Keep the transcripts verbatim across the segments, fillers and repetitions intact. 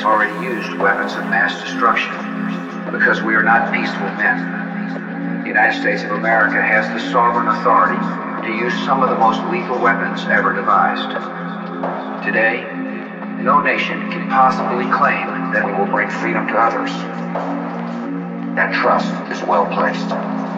already used weapons of mass destruction because we are not peaceful men. The United States of America has the sovereign authority to use some of the most lethal weapons ever devised. Today, no nation can possibly claim that it will bring freedom to others. That trust is well placed.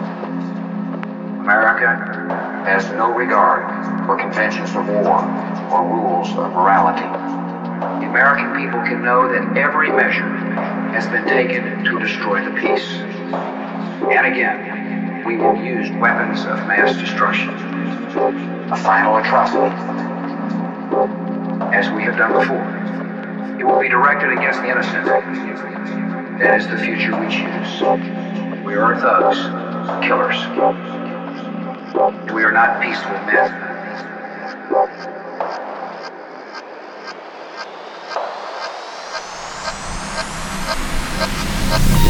America has no regard for conventions of war or rules of morality. The American people can know that every measure has been taken to destroy the peace. And again, we will use weapons of mass destruction. A final atrocity, as we have done before. It will be directed against the innocent. That is the future we choose. We are thugs, killers. We are not peaceful men.